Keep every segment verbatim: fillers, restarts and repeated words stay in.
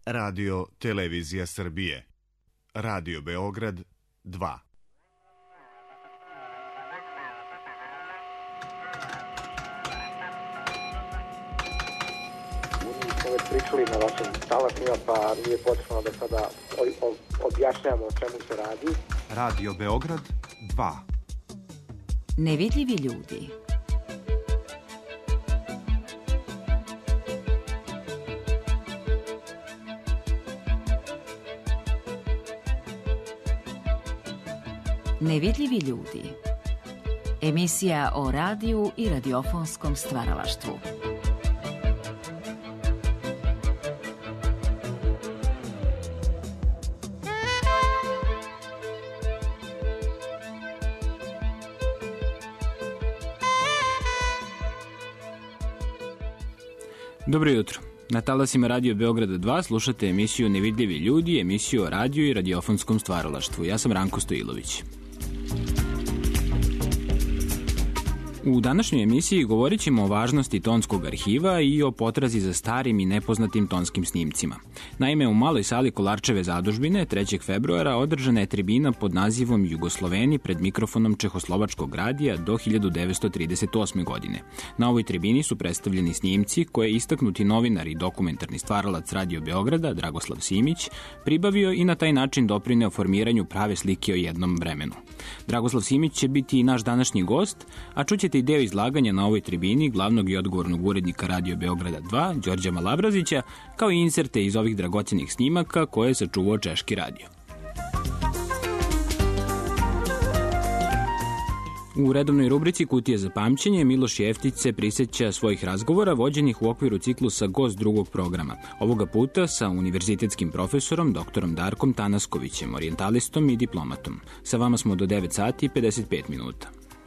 Radio Televizija Srbije. Radio Beograd dva. Smo već pričali na vašim talasima, pa nije potrebno da sada objašnjamo o čemu se radi. Radio Beograd dva. Nevidljivi ljudi. Nevidljivi ljudi. Emisija o radiju i radiofonskom stvaralaštvu. Dobro jutro. Na talasima Radio Beograda dva slušate emisiju Nevidljivi ljudi, emisiju o radiju i radiofonskom stvaralaštvu. Ja sam Ranko Stojilović. U današnjoj emisiji govorit ćemo o važnosti tonskog arhiva i o potrazi za starim i nepoznatim tonskim snimcima. Naime, u maloj sali Kolarčeve zadužbine trećeg februara održana je tribina pod nazivom Jugosloveni pred mikrofonom Čehoslovačkog radija do hiljadu devetsto trideset osme. godine. Na ovoj tribini su predstavljeni snimci koje istaknuti novinar i dokumentarni stvaralac Radio Beograda, Dragoslav Simić, pribavio i na taj način doprineo formiranju prave slike o jednom vremenu. Dragoslav Simić će biti i naš današnji gost, a čućete i deo izlaganja na ovoj tribini glavnog i odgovornog urednika Radio Beograda dva, Đorđa Malabrazića, kao i inserte iz ovih dragocenih snimaka koje je sačuvao Češki radio. U redovnoj rubrici Kutije za pamćenje Miloš Jeftić se prisjeća svojih razgovora vođenih u okviru ciklusa Gost drugog programa. Ovoga puta sa univerzitetskim profesorom doktorom Darkom Tanaskovićem, orijentalistom i diplomatom. Sa vama smo do devet sati i pedeset pet minuta.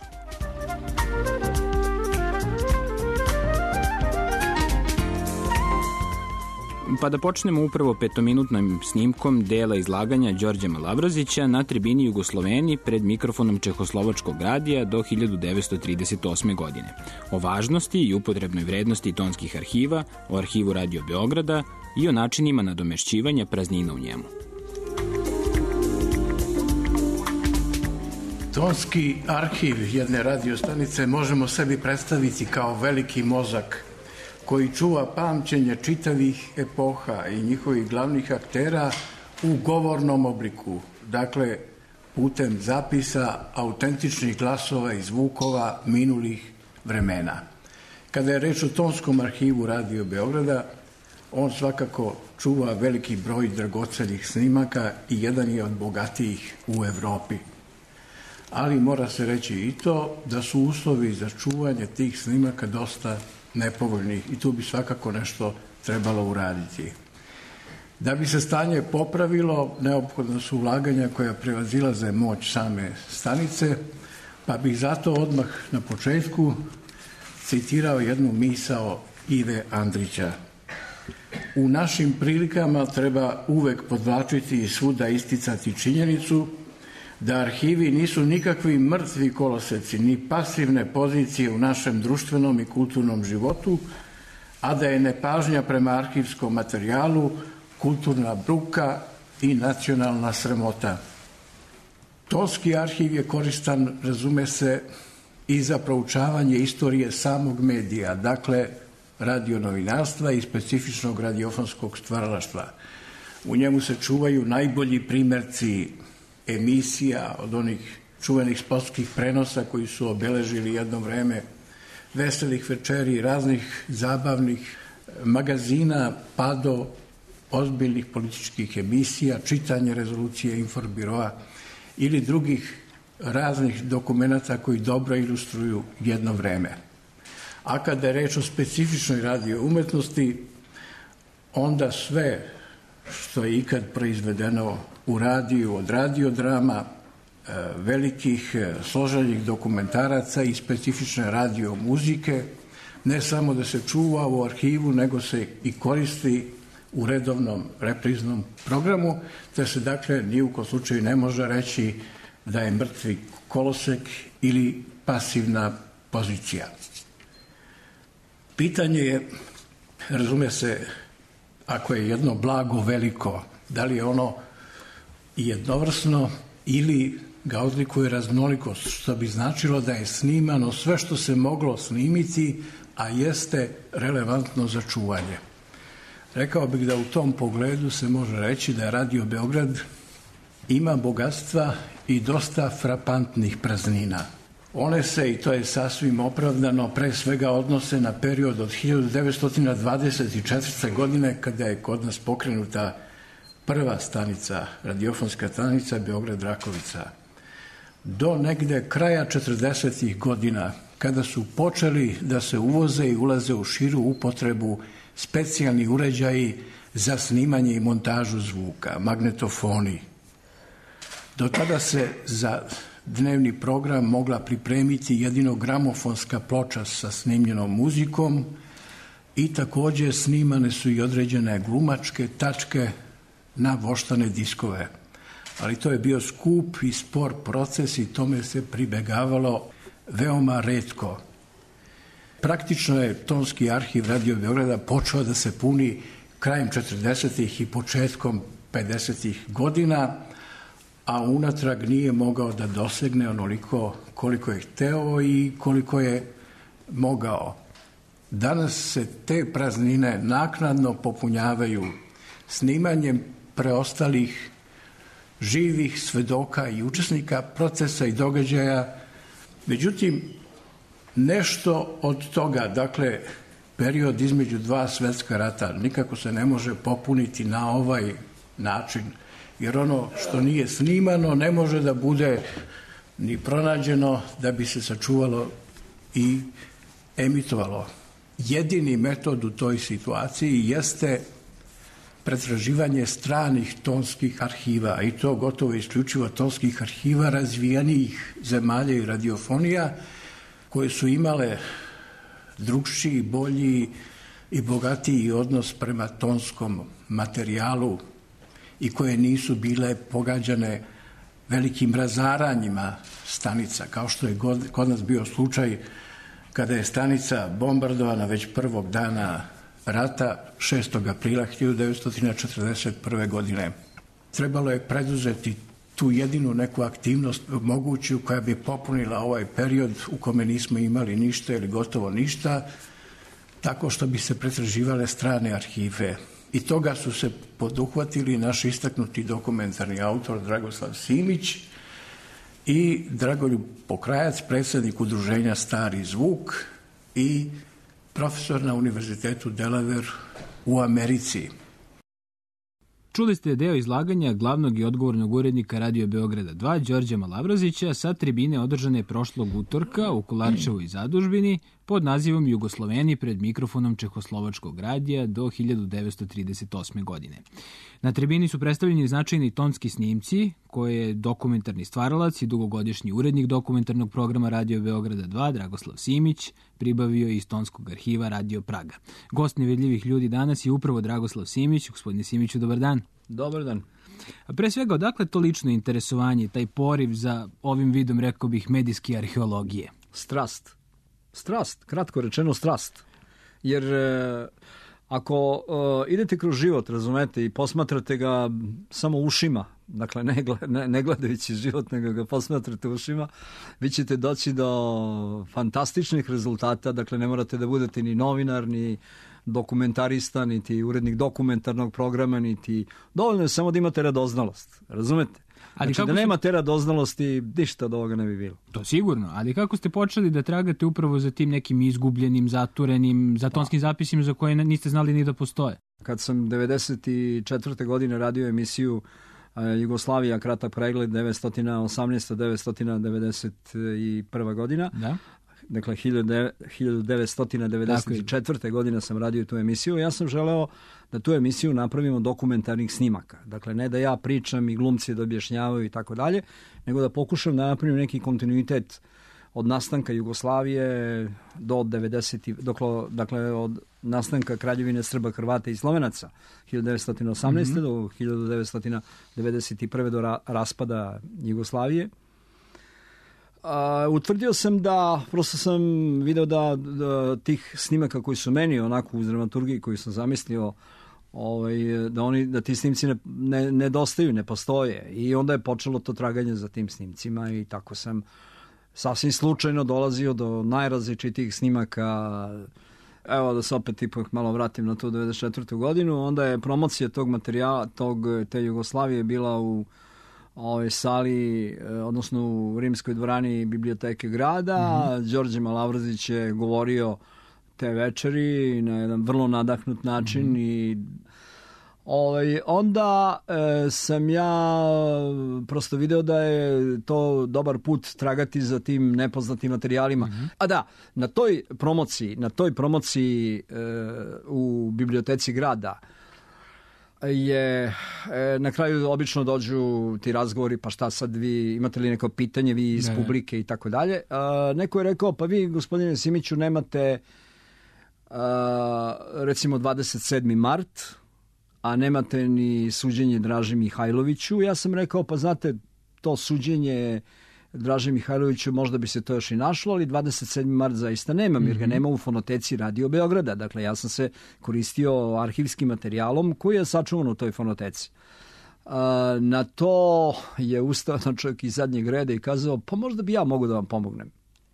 Pa da počnemo upravo petominutnim snimkom dela izlaganja Đorđa Malabrazića na tribini Jugosloveni pred mikrofonom Čehoslovačkog radija do hiljadu devetsto trideset osme. godine. O važnosti i upotrebnoj vrednosti tonskih arhiva, o arhivu Radio Beograda i o načinima nadomešćivanja praznina u njemu. Tonski arhiv jedne radiostanice možemo sebi predstaviti kao veliki mozak koji čuva pamćenje čitavih epoha i njihovih glavnih aktera u govornom obliku, dakle putem zapisa autentičnih glasova i zvukova minulih vremena. Kada je reč o tonskom arhivu Radio Beograda, on svakako čuva veliki broj dragocenih snimaka i jedan je od bogatijih u Evropi. Ali mora se reći i to da su uslovi za čuvanje tih snimaka dosta nepovoljnih i tu bi svakako nešto trebalo uraditi. Da bi se stanje popravilo, neophodno su ulaganja koja prevazilaze moć same stanice, pa bih zato odmah na početku citirao jednu misao Ive Andrića. U našim prilikama treba uvek podvlačiti i svuda isticati činjenicu da arhivi nisu nikakvi mrtvi koloseci, ni pasivne pozicije u našem društvenom i kulturnom životu, a da je nepažnja prema arhivskom materijalu kulturna bruka i nacionalna sramota. Tonski arhiv je koristan, razume se, i za proučavanje istorije samog medija, dakle radionovinarstva i specifičnog radiofonskog stvaralaštva. U njemu se čuvaju najbolji primerci emisija od onih čuvenih sportskih prenosa koji su obeležili jedno vreme, veselih večeri, raznih zabavnih magazina, pa do ozbiljnih političkih emisija, čitanje rezolucije Inforbiroa ili drugih raznih dokumenata koji dobro ilustruju jedno vreme. A kada je reč o specifičnoj radio umetnosti, onda sve što je ikad proizvedeno u radiju, od radiodrama, velikih složenih dokumentaraca i specifične radio muzike, ne samo da se čuva u arhivu, nego se i koristi u redovnom repriznom programu, te se dakle ni u kom slučaju ne može reći da je mrtvi kolosek ili pasivna pozicija. Pitanje je, razume se, ako je jedno blago veliko, da li je ono jednovrsno ili ga odlikuje raznolikost, što bi značilo da je snimano sve što se moglo snimiti, a jeste relevantno za čuvanje. Rekao bih da u tom pogledu se može reći da je Radio Beograd ima bogatstva i dosta frapantnih praznina. One se, i to je sasvim opravdano, pre svega odnose na period od hiljadu devetsto dvadeset četvrte. godine, kada je kod nas pokrenuta prva stanica, radiofonska stanica Beograd-Rakovica, do negde kraja četrdesetih godina, kada su počeli da se uvoze i ulaze u širu upotrebu specijalni uređaji za snimanje i montažu zvuka, magnetofoni. Do tada se za dnevni program mogla pripremiti jedino gramofonska ploča sa snimljenom muzikom i takođe snimane su i određene glumačke tačke na voštane diskove. Ali to je bio skup i spor proces i tome se pribegavalo veoma retko. Praktično je tonski arhiv Radio Beograda počeo da se puni krajem četrdesetih i početkom pedesetih godina, a unatrag nije mogao da dosegne onoliko koliko je hteo i koliko je mogao. Danas se te praznine naknadno popunjavaju snimanjem preostalih živih svedoka i učesnika procesa i događaja. Međutim, nešto od toga, dakle, period između dva svetska rata, nikako se ne može popuniti na ovaj način, jer ono što nije snimano ne može da bude ni pronađeno da bi se sačuvalo i emitovalo. Jedini metod u toj situaciji jeste pretraživanje stranih tonskih arhiva, i to gotovo isključivo tonskih arhiva razvijenijih zemalja i radiofonija, koje su imale drugčiji, bolji i bogatiji odnos prema tonskom materijalu i koje nisu bile pogađane velikim razaranjima stanica, kao što je kod nas bio slučaj kada je stanica bombardovana već prvog dana rata, šestog aprila hiljadu devetsto četrdeset prve. godine. Trebalo je preduzeti tu jedinu neku aktivnost moguću koja bi popunila ovaj period u kome nismo imali ništa ili gotovo ništa, tako što bi se pretraživale strane arhive. I toga su se poduhvatili naš istaknuti dokumentarni autor Dragoslav Simić i Dragoljub Pokrajac, predsjednik udruženja Stari zvuk i profesor na Univerzitetu Delaware u Americi. Čuli ste deo izlaganja glavnog i odgovornog urednika Radio Beograda dva, Đorđa Malavrozića, sa tribine održane prošlog utorka u Kolarčevu i Zadužbini pod nazivom Jugosloveni pred mikrofonom Čehoslovačkog radija do hiljadu devetsto trideset osme. godine. Na tribini su predstavljeni značajni tonski snimci koje je dokumentarni stvaralac i dugogodišnji urednik dokumentarnog programa Radio Beograda dva, Dragoslav Simić, pribavio iz tonskog arhiva Radio Praga. Gost nevidljivih ljudi danas je upravo Dragoslav Simić. Gospodine Simiću, dobar dan. Dobar dan. A pre svega, odakle to lično interesovanje, taj poriv za ovim vidom, rekao bih, medijske arheologije? Strast. Strast, kratko rečeno strast. Jer e, ako e, idete kroz život, razumete, i posmatrate ga samo ušima, dakle ne, ne, ne gledajući život, nego ga posmatrate ušima, vi ćete doći do fantastičnih rezultata, dakle ne morate da budete ni novinar, ni dokumentarista, niti urednik dokumentarnog programa, niti dovoljno je samo da imate radoznalost, razumete? Ali znači da nema te radoznalosti, ništa od ovoga ne bi bilo. To sigurno, ali kako ste počeli da tragate upravo za tim nekim izgubljenim, zaturenim, za tonskim zapisima za koje niste znali ni da postoje? Kad sam devedeset četvrte. godine radio emisiju Jugoslavija, kratak pregled devetsto osamnaesta do devetsto devedeset prve. godina, da. Dakle, hiljadu devetsto devedeset četvrte. godine sam radio tu emisiju. Ja sam želeo da tu emisiju napravimo dokumentarnih snimaka. Dakle, ne da ja pričam i glumci da objašnjavaju i tako dalje, nego da pokušam da napravim neki kontinuitet od nastanka Jugoslavije do devedesetih. Dakle, od nastanka Kraljevine Srba, Hrvata i Slovenaca hiljadu devetsto osamnaeste. Mm-hmm. do hiljadu devetsto devedeset prve. do ra- raspada Jugoslavije. Uh, utvrdio sam da, prosto sam video da, da tih snimaka koji su meni onako uz dramaturgiji koju sam zamislio ovaj, da, oni, da ti snimci ne, ne, nedostaju, ne postoje. I onda je počelo to traganje za tim snimcima i tako sam sasvim slučajno dolazio do najrazličitijih snimaka. Evo da se opet ipak malo vratim na tu devedeset četvrtu godinu. Onda je promocija tog materijala, tog, te Jugoslavije bila u ovoj sali, odnosno u Rimskoj dvorani Biblioteke grada. Mm-hmm. Đorđe Malavrazić je govorio te večeri na jedan vrlo nadahnut način mm-hmm. i ovaj, onda e, sam ja prosto video da je to dobar put tragati za tim nepoznatim materijalima. Mm-hmm. A da, na toj promociji, na toj promociji e, u Biblioteci grada je e, na kraju obično dođu ti razgovori, pa šta sad vi, imate li neko pitanje vi iz ne. publike i tako dalje. Neko je rekao, pa vi gospodine Simiću nemate a, recimo dvadeset sedmi mart, a nemate ni suđenje Draži Mihajloviću. Ja sam rekao, pa znate, to suđenje Draži Mihajloviću možda bi se to još i našlo, ali dvadeset sedmi mart zaista nemam, jer ga nema u fonoteci Radio Beograda. Dakle, ja sam se koristio arhivskim materijalom koji je sačuvan u toj fonoteci. A, na to je ustao čovjek iz zadnjeg reda i kazao, pa možda bi ja mogu da vam pomognem.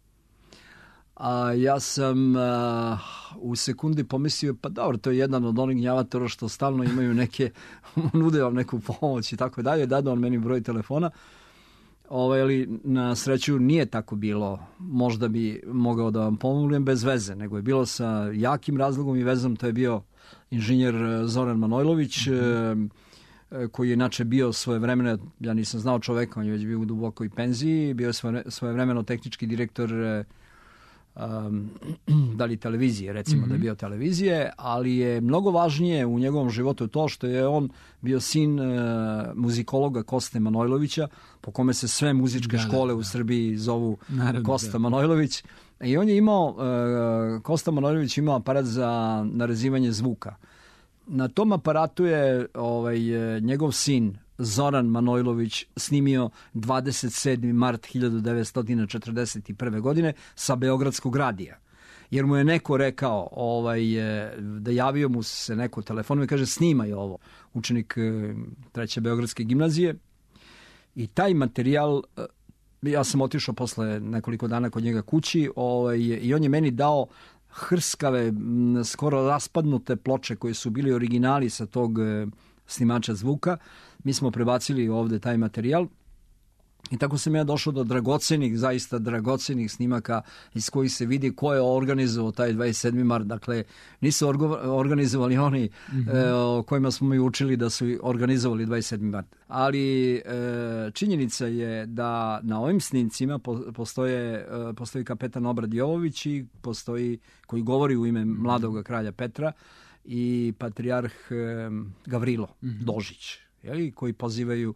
A ja sam a, u sekundi pomislio, pa dobro, to je jedan od onih gnjavatora što stalno imaju neke, nude vam neku pomoć i tako dalje, dadu on meni broj telefona. Ovaj, ali na sreću nije tako bilo, možda bi mogao da vam pomognem bez veze, nego je bilo sa jakim razlogom i vezom. To je bio inženjer Zoran Manojlović, mm-hmm. koji je inače bio svojevremeno, ja nisam znao čoveka, on je već bio u dubokoj penziji, bio je svojevremeno tehnički direktor um, da li televizije, recimo mm-hmm. da je bio televizije, ali je mnogo važnije u njegovom životu to što je on bio sin uh, muzikologa Koste Manojlovića, po kome se sve muzičke da, škole da, da. u Srbiji zovu Naravno, Kosta da. Manojlović. I on je imao, uh, Kosta Manojlović imao aparat za narezivanje zvuka. Na tom aparatu je ovaj, njegov sin Zoran Manojlović snimio dvadeset sedmi mart hiljadu devetsto četrdeset prve. godine sa Beogradskog radija. Jer mu je neko rekao, ovaj, da javio mu se neko telefonom i kaže snimaj ovo. Učenik treće Beogradske gimnazije. I taj materijal, ja sam otišao posle nekoliko dana kod njega kući ovaj, i on je meni dao hrskave, skoro raspadnute ploče koje su bili originali sa tog snimača zvuka. Mi smo prebacili ovde taj materijal i tako sam ja došao do dragocenih, zaista dragocenih snimaka iz kojih se vidi ko je organizovao taj dvadeset sedmi mart. Dakle, nisu organizovali oni mm-hmm. e, o kojima smo mi učili da su organizovali dvadeset sedmi mart. Ali e, činjenica je da na ovim snimcima postoje, e, postoji kapetan Obrad Jovović i postoji, koji govori u ime mladog kralja Petra, i patrijarh e, Gavrilo mm-hmm. Dožić, jeli, koji pozivaju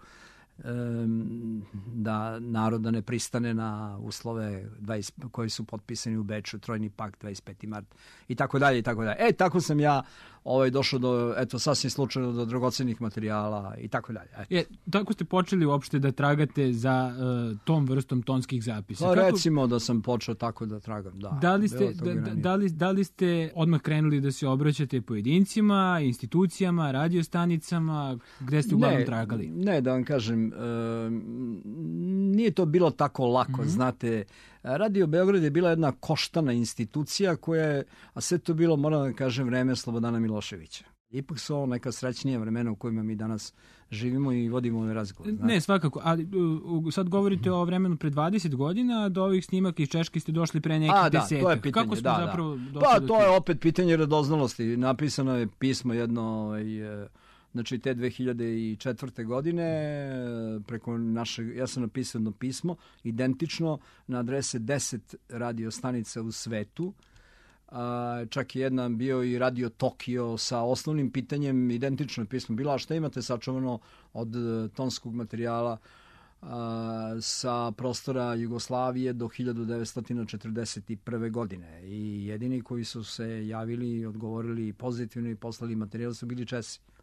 da naroda ne pristane na uslove dvadeset, koji su potpisani u Beču, Trojni pakt, dvadeset peti mart i tako dalje i tako dalje. E, tako sam ja ovaj, došao do, eto, sasvim slučajno do dragocenih materijala i tako dalje. E, tako ste počeli uopšte da tragate za uh, tom vrstom tonskih zapisa? Pa, Kako... recimo da sam počeo tako da tragam, da. Da li ste, da, da, da, li, da li ste odmah krenuli da se obraćate pojedincima, institucijama, radiostanicama, gde ste uglavnom ne, tragali? Ne, da vam kažem, e, nije to bilo tako lako, mm-hmm. znate. Radio Beograd je bila jedna koštana institucija koja je, a sve to bilo, moram da kažem, vreme Slobodana Miloševića. Ipak su ovo neka srećnija vremena u kojima mi danas živimo i vodimo ove razgovore. Ne, svakako, ali uh, sad govorite o vremenu pre dvadeset godina, do ovih snimaka iz Češke ste došli pre nekih a, da, desetak. To je pitanje, Kako smo da, zapravo da. došli Pa do to je opet pitanje radoznalosti. Napisano je pismo jedno, ovaj, znači te dve hiljade četvrte. godine preko našeg, ja sam napisao jedno pismo identično na adrese deset radio stanica u svetu. A, čak je jedan bio i Radio Tokio sa osnovnim pitanjem, identično pismo bilo, a šta imate sačuvano od tonskog materijala a, sa prostora Jugoslavije do hiljadu devetsto četrdeset prve. godine. I jedini koji su se javili i odgovorili pozitivno i poslali materijal su bili Česi.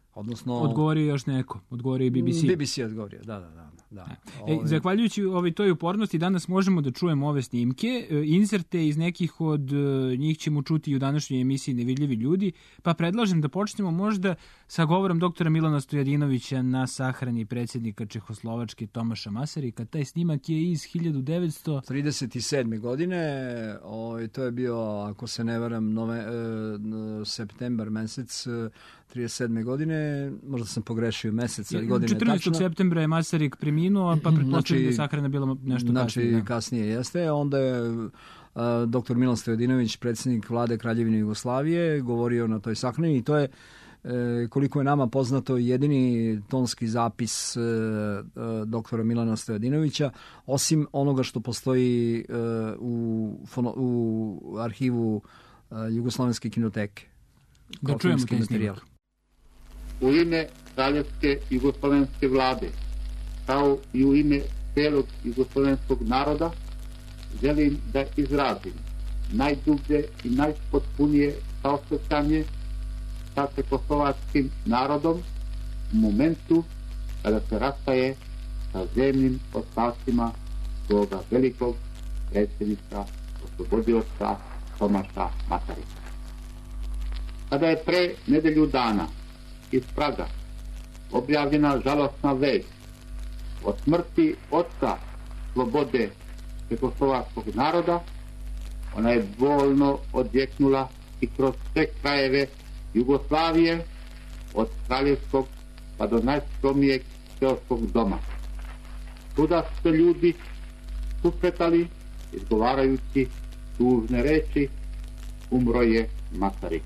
Odnosno... Odgovorio još neko, odgovorio i B B C. B B C je odgovorio, da, da, da. da. E, Ovi... Zahvaljujući ovoj toj upornosti, danas možemo da čujemo ove snimke. Inserte iz nekih od njih ćemo čuti i u današnjoj emisiji Nevidljivi ljudi, pa predlažem da počnemo možda sa govorom doktora Milana Stojadinovića na sahrani predsjednika Čehoslovačke Tomaša Masarika. Taj snimak je iz hiljadu devetsto trideset sedme. godine, o, to je bio, ako se ne varam, nove, e, septembar mesec trideset sedme. godine, možda sam pogrešio mesec, ali godine četrnaestog septembra je Masarik preminuo, pa pretpostavljam znači, da je sahrana bila nešto znači, kasnije. Znači, kasnije jeste. Onda je uh, doktor Milan Stojadinović, predsjednik vlade Kraljevine Jugoslavije, govorio na toj sahrani i to je, uh, koliko je nama poznato, jedini tonski zapis uh, uh, doktora Milana Stojadinovića, osim onoga što postoji uh, u, fono, u arhivu uh, Jugoslovenske kinoteke. Da čujemo taj snimak. U ime Kraljevske jugoslovenske vlade, kao i u ime celog jugoslovenskog naroda, želim da izrazim najdublje i najpotpunije saosećanje sa čehoslovačkim narodom u momentu kada se rastaje sa zemnim ostacima svoga velikog predsjednika, oslobodioca Tomaša Masarika. Kada je pre nedelju dana iz Praga objavljena žalosna vest o smrti oca slobode čehoslovačkog naroda, ona je bolno odjeknula i kroz sve krajeve Jugoslavije, od kraljevskog pa do najskromnijeg seoskog doma. Tuda su se ljudi susretali izgovarajući tužne reči: umro je Masarik.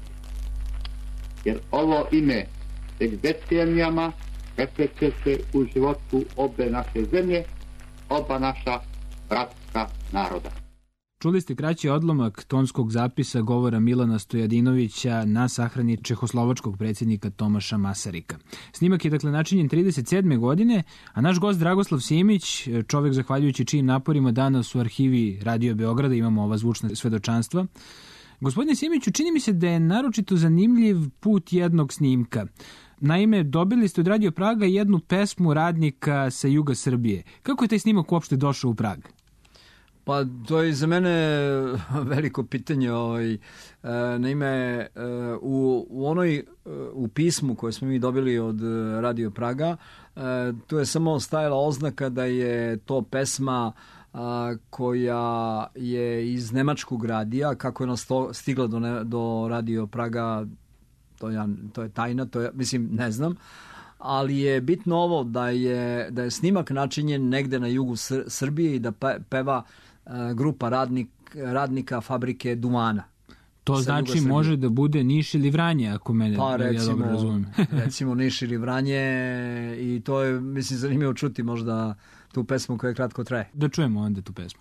Jer ovo ime već decenijama reflektuje se u životu obe naše zemlje, oba naša bratska naroda. Čuli ste kraći odlomak tonskog zapisa govora Milana Stojadinovića na sahrani čehoslovačkog predsjednika Tomaša Masarika. Snimak je dakle načinjen trideset sedme. godine, a naš gost Dragoslav Simić, čovjek zahvaljujući čijim naporima danas u arhivi Radio Beograda imamo ova zvučna svedočanstva. Gospodine Simiću, čini mi se da je naročito zanimljiv put jednog snimka. Naime, dobili ste od Radio Praga jednu pesmu radnika sa juga Srbije. Kako je taj snimak uopšte došao u Prag? Pa to je za mene veliko pitanje. Ovaj. Naime, u, u onoj u pismu koje smo mi dobili od Radio Praga, tu je samo stajala oznaka da je to pesma a, koja je iz nemačkog radija. Kako je ona sto, stigla do, ne, do Radio Praga, to, ja, to je tajna, to je, mislim, ne znam. Ali je bitno ovo da je, da je snimak načinjen negde na jugu Sr- Srbije i da pe, peva a, grupa radnik, radnika fabrike duvana. To znači može da bude Niš ili Vranje, ako mene pa, recimo, ja dobro razumijem. recimo Niš ili Vranje, i to je, mislim, zanimljivo čuti možda tu pesmu koja kratko traje. Da čujemo onda tu pesmu.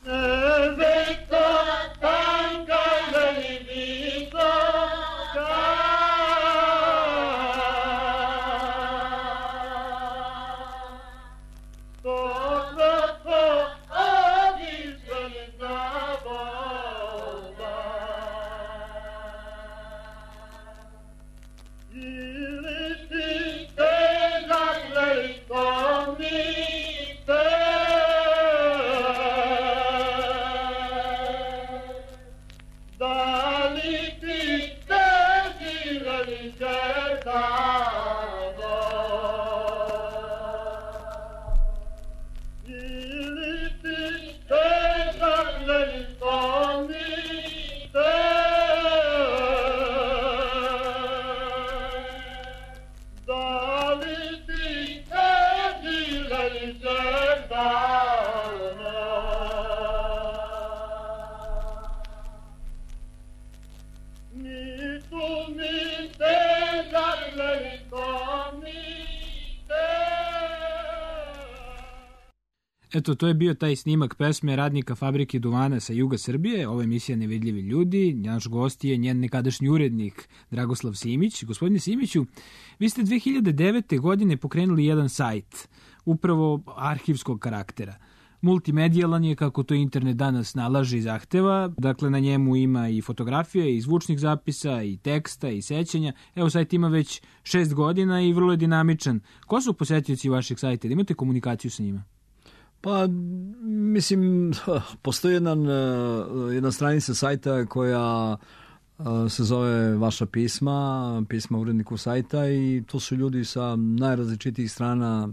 Eto, to je bio taj snimak pesme radnika fabrike duvana sa juga Srbije. Ovo je emisija Nevidljivi ljudi. Naš gost je njen nekadašnji urednik Dragoslav Simić. Gospodine Simiću, vi ste dve hiljade devete. godine pokrenuli jedan sajt, upravo arhivskog karaktera. multimedijalan je, kako to internet danas nalaže i zahteva. Dakle, na njemu ima i fotografije, i zvučnih zapisa, i teksta, i sećanja. Evo, sajt ima već šest godina i vrlo je dinamičan. Ko su posetioci vašeg sajta? Da imate komunikaciju sa njima? Pa, mislim, postoji jedan, jedna stranica sajta koja se zove Vaša pisma, pisma uredniku sajta, i to su ljudi sa najrazličitijih strana.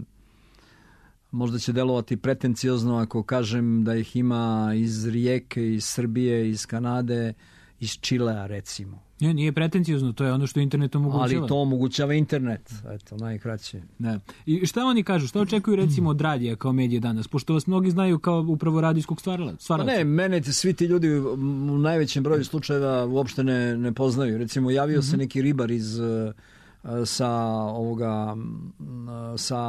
Možda će delovati pretenciozno ako kažem da ih ima iz Rijeke, iz Srbije, iz Kanade, iz Čilea, recimo. Ne, nije pretenciozno, to je ono što internet omogućava. Ali to omogućava internet, eto, najkraće. Ne. I šta oni kažu, šta očekuju recimo od radija kao medije danas, pošto vas mnogi znaju kao upravo radijskog stvaralaca? Pa ne, mene svi ti ljudi u najvećem broju slučajeva uopšte ne, ne poznaju. Recimo, javio mm-hmm. se neki ribar iz sa ovoga sa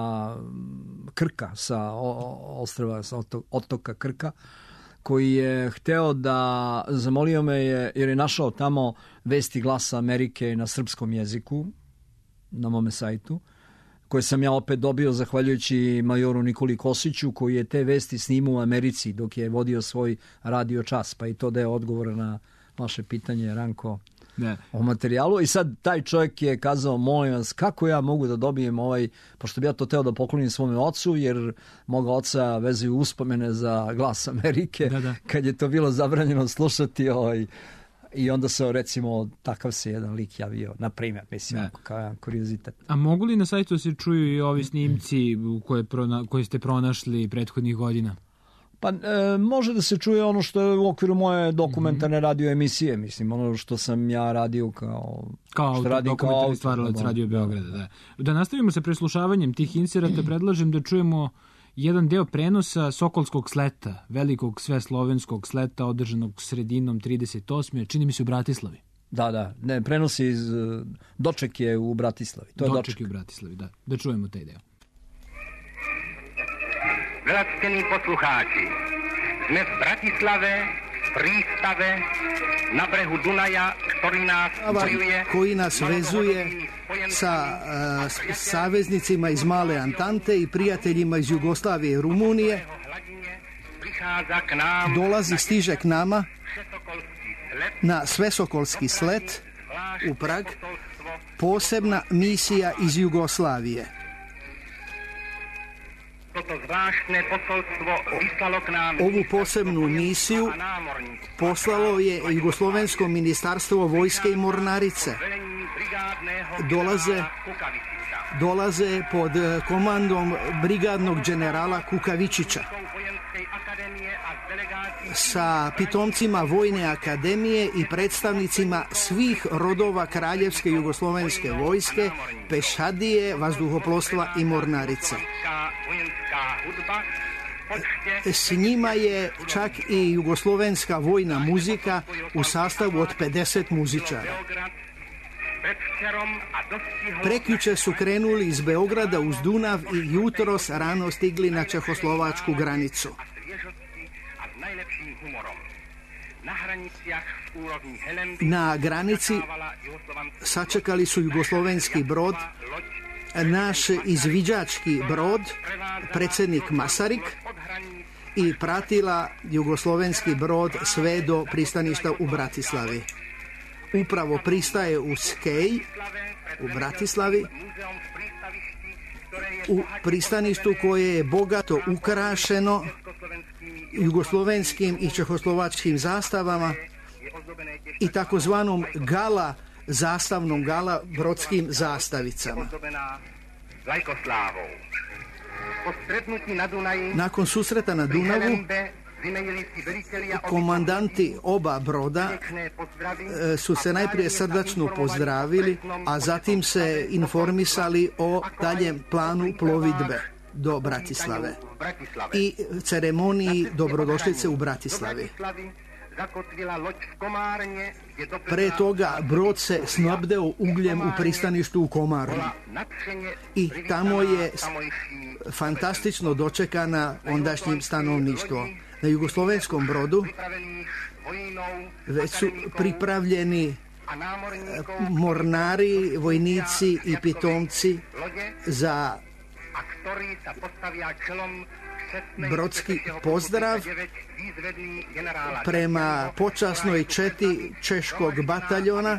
Krka, sa ostrva, sa otoka Krka, koji je hteo da, zamolio me je, jer je našao tamo vesti Glasa Amerike na srpskom jeziku, na mome sajtu, koje sam ja opet dobio zahvaljujući majoru Nikoli Kosiću, koji je te vesti snimao u Americi dok je vodio svoj radio čas, pa i to deo odgovora na vaše pitanje, Ranko, ne. o materijalu. I sad taj čovjek je kazao, molim vas, kako ja mogu da dobijem ovaj, pošto bi ja to teo da poklonim svome ocu, jer moga oca vezuju uspomene za Glas Amerike, da, da. kad je to bilo zabranjeno slušati, ovaj, i onda se, recimo, takav se jedan lik javio, na primjer, mislim, kao jedan kuriozitet. A mogu li na sajtu se čuju i ovi snimci koje, prona, koje ste pronašli prethodnih godina? Pa e, može da se čuje ono što je u okviru moje dokumentarne mm-hmm. radio emisije, mislim, ono što sam ja radio kao... Kao što autor, dokumentarni stvaralac Radio Beograda, da. Da nastavimo sa preslušavanjem tih inserata, predlažem da čujemo jedan deo prenosa Sokolskog sleta, velikog sveslovenskog sleta održanog sredinom trideset osme čini mi se u Bratislavi. Da, da, ne, prenosi iz... Doček je u Bratislavi. To je doček. Doček je u Bratislavi, da. Da čujemo taj deo. Vlactení poslucháči, sme v Bratislave, prístave, na brehu Dunaja, ktorý nás spojuje, koji nas vezuje sa uh, saveznicima iz Male Antante i prijateljima iz Jugoslavije i Rumunije, dolazi, stiže k nama na Svesokolski slet u Prag, posebna misija iz Jugoslavije. Ovu posebnu misiju poslalo je Jugoslovensko ministarstvo vojske i mornarice. Dolaze, dolaze pod komandom brigadnog generala Kukavičića sa pitomcima Vojne akademije i predstavnicima svih rodova Kraljevske jugoslovenske vojske, pešadije, vazduhoplovstva i mornarice. S njima je čak i jugoslovenska vojna muzika u sastavu od pedeset muzičara. Prekjuče su krenuli iz Beograda uz Dunav i jutros rano stigli na čehoslovačku granicu. Na granici sačekali su jugoslovenski brod, naš izviđački brod, predsjednik Masarik, i pratila jugoslovenski brod sve do pristaništa u Bratislavi. Upravo pristaje u Skej u Bratislavi, u pristaništu koje je bogato ukrašeno jugoslovenskim i čehoslovačkim zastavama i takozvanom gala, zastavnom gala brodskim zastavicama. Nakon susreta na Dunavu, komandanti oba broda su se najprije srdačno pozdravili, a zatim se informisali o daljem planu plovidbe do Bratislave i ceremoniji dobrodošlice u Bratislavi. Pre toga brod se snabdeo ugljem u pristaništu u Komarnu i tamo je fantastično dočekana ondašnjim stanovništvom. Na jugoslovenskom brodu već su pripravljeni mornari, vojnici i pitomci za brodski pozdrav prema počasnoj četi češkog bataljona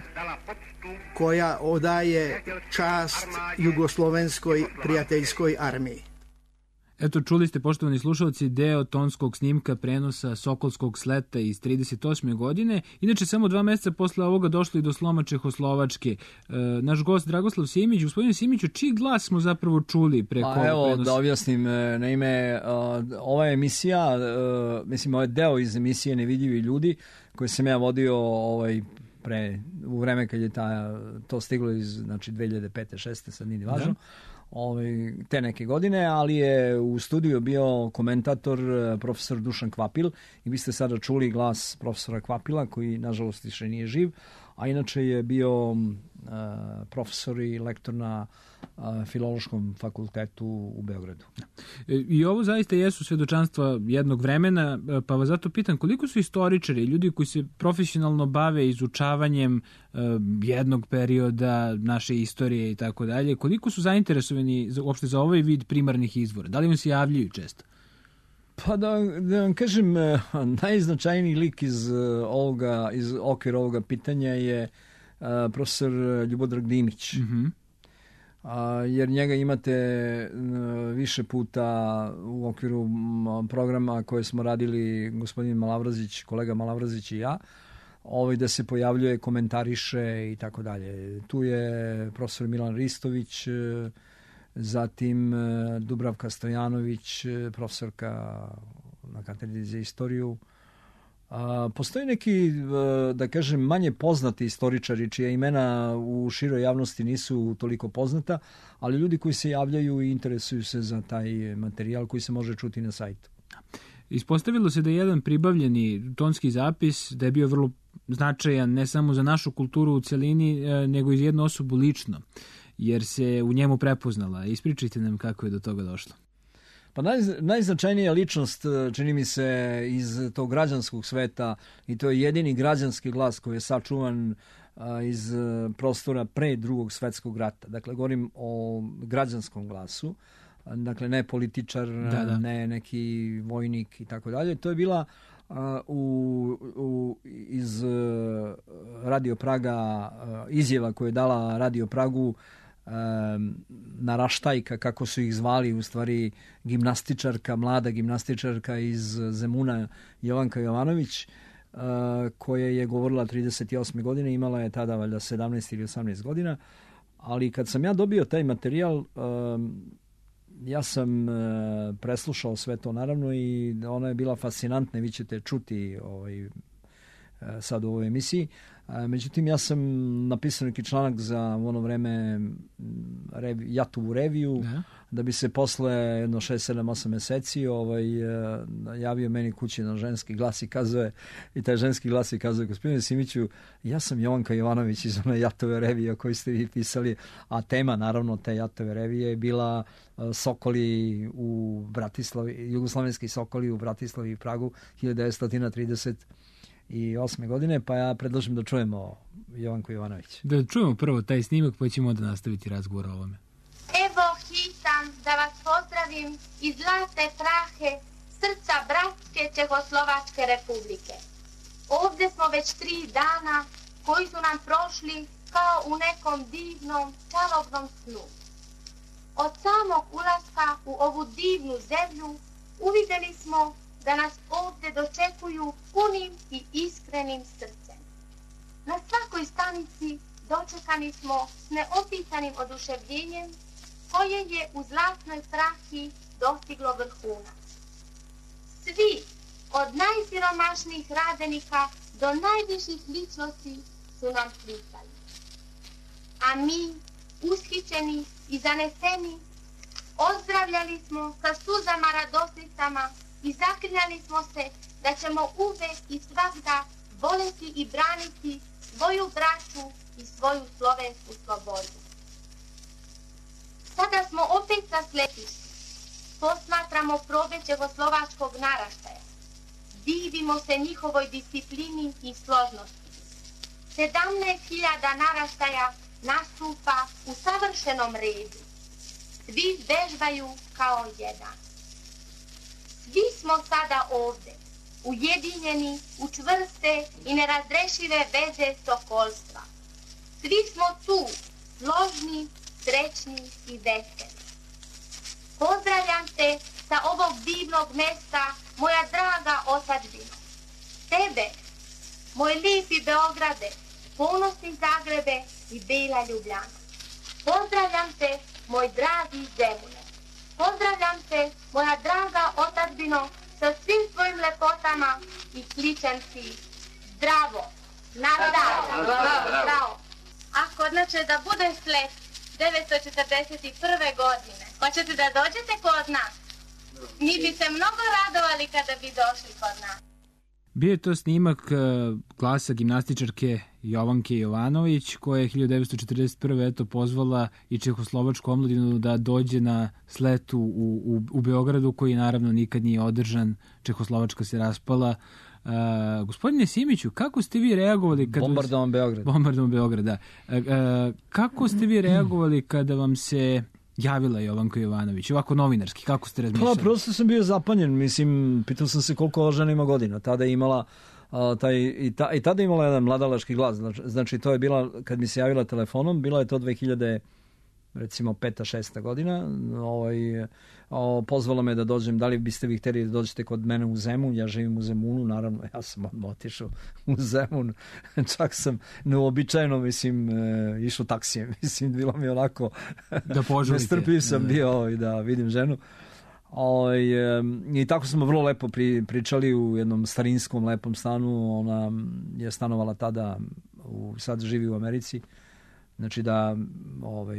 koja odaje čast Jugoslovenskoj prijateljskoj armiji. Eto, čuli ste, poštovani slušalci, deo tonskog snimka prenosa Sokolskog sleta iz trideset osme godine. Inače, samo dva meseca posle ovoga došlo i do sloma Čehoslovačke. E, naš gost Dragoslav Simić, gospodine Simiću, čiji glas smo zapravo čuli preko ovog prenosa? Evo, da objasnim, naime, ova emisija, mislim, ovaj deo iz emisije Nevidljivi ljudi, koji sam ja vodio ovaj, pre, u vreme kad je ta, to stiglo iz znači, dve hiljade pete šeste sad nije važno, Ovaj, te neke godine, ali je u studiju bio komentator profesor Dušan Kvapil i vi ste sada čuli glas profesora Kvapila koji nažalost više nije živ, a inače je bio uh, profesor i lektor na uh, Filološkom fakultetu u Beogradu. I ovo zaista jesu svedočanstva jednog vremena, pa vas zato pitam koliko su istoričari, ljudi koji se profesionalno bave izučavanjem uh, jednog perioda naše istorije i tako dalje, koliko su zainteresovani za, uopšte za ovaj vid primarnih izvora? Da li vam se javljaju često? Pa da, da vam kažem, najznačajniji lik iz ovoga, iz okvira ovoga pitanja je uh, profesor Ljubodrag Dimić. Mm-hmm. Uh, jer njega imate uh, više puta u okviru um, programa koje smo radili gospodin Malavrazić, kolega Malavrazić i ja, ovaj, da se pojavljuje, komentariše i tako dalje. Tu je profesor Milan Ristović, uh, zatim Dubravka Stojanović, profesorka na katedri za istoriju. Postoji neki, da kažem, manje poznati istoričari čija imena u široj javnosti nisu toliko poznata, ali ljudi koji se javljaju i interesuju se za taj materijal koji se može čuti na sajtu. Ispostavilo se da je jedan pribavljeni tonski zapis da je bio vrlo značajan ne samo za našu kulturu u celini, nego i za jednu osobu lično, jer se u njemu prepoznala. Ispričajte nam kako je do toga došlo. Pa naj, najznačajnija ličnost, čini mi se, iz tog građanskog sveta, i to je jedini građanski glas koji je sačuvan a, iz prostora pre drugog svetskog rata. Dakle, govorim o građanskom glasu, dakle ne političar, da, da. ne neki vojnik i tako dalje. To je bila a, u, u, iz a, Radio Praga a, izjava koju je dala Radio Pragu naraštajka, kako su ih zvali, u stvari gimnastičarka, mlada gimnastičarka iz Zemuna, Jovanka Jovanović, koja je govorila trideset osme godine, imala je tada valjda sedamnaest ili osamnaest godina, ali kad sam ja dobio taj materijal, ja sam preslušao sve to naravno i ona je bila fascinantna, vi ćete čuti ovaj, sad u ovoj emisiji. Međutim, ja sam napisao neki članak za ono vreme revi, Jatovu reviju, ne? Da bi se posle jedno šest, sedam, osam meseci ovaj, javio meni kući na ženski glas i kazuje, i taj ženski glas i kazuje, gospodine Simiću, ja sam Jovanka Jovanović iz one Jatove revije o kojoj ste vi pisali, a tema naravno te Jatove revije je bila Sokoli u Bratislavi, jugoslovenski Sokoli u Bratislavi i Pragu hiljadu devetsto trideset i osme godine, pa ja predlažem da čujemo Jovanku Jovanović. Da čujemo prvo taj snimak, pa ćemo onda nastaviti razgovor o ovome. Evo hitam da vas pozdravim iz zlate prahe srca bratske Čehoslovačke republike. Ovdje smo već tri dana koji su nam prošli kao u nekom divnom, čarobnom snu. Od samog ulaska u ovu divnu zemlju uvidjeli smo da nas ovdje dočekuju punim i iskrenim srcem. Na svakoj stanici dočekani smo s neopisanim oduševljenjem koje je u zlatnoj prahi dostiglo vrhunac. Svi, od najsiromašnijih radenika do najviših ličnosti, su nam pljutali. A mi, ushićeni i zaneseni, ozdravljali smo sa suzama radosnicama i zaklinjali smo se da ćemo uvek i svakda voleti i braniti svoju braću i svoju slovensku slobodu. Sada smo opet sa sletištem. Posmatramo probe čehoslovačkog naraštaja. Divimo se njihovoj disciplini i složnosti. sedamnaest hiljada naraštaja nastupa u savršenom redu. Svi vežbaju kao jedan. Svi smo sada ovde, ujedinjeni u čvrste i nerazrešive veze sokolstva. Svi smo tu, složni, srećni i veseli. Pozdravljam te sa ovog divnog mesta, moja draga otadžbino. Tebe, moj lipi Beograde, ponosni Zagrebe i bela Ljubljana. Pozdravljam te, moj dragi Zemune. Pozdravljam te, moja draga otadžbino, sa svim svojim lepotama i sličan si. Zdravo! Na zdravo! Zdravo! Ako znači da bude sled devetsto četrdeset prve godine, hoćete da dođete kod nas? Mi bi se mnogo radovali kada bi došli kod nas. Bio je to snimak glasa gimnastičarke Jovanke Jovanović, koja je hiljadu devetsto četrdeset prve eto pozvala i čehoslovačku omladinu da dođe na sletu u, u, u Beogradu, koji naravno nikad nije održan. Čehoslovačka se raspala. Uh, gospodine Simiću, kako ste vi reagovali kada Bombardovan Beograd. Bombardovan Beograd, da. Uh, uh, kako ste vi reagovali kada vam se javila Jovanka Jovanović, ovako novinarski, kako ste razmišljali? Pa, prosto sam bio zapanjen, mislim, pitao sam se koliko ova žena ima godina. Tada je imala, a, taj, i, ta, i tada je imala jedan mladalački glas, znači, znači to je bila, kad mi se javila telefonom, bila je to dve hiljade, recimo, peta, šesta godina, ovaj, o, pozvala me da dođem, da li biste vi hteli da dođete kod mene u Zemun, ja živim u Zemunu, naravno, ja sam odmah otišao u Zemun, čak sam neuobičajeno, mislim, e, išao taksijem, mislim, bilo mi onako, da požurite. Nestrpljiv sam bio i da vidim ženu. O, i, i tako smo vrlo lepo pri, pričali u jednom starinskom lepom stanu, ona je stanovala tada, u, sad živi u Americi, znači da ovaj,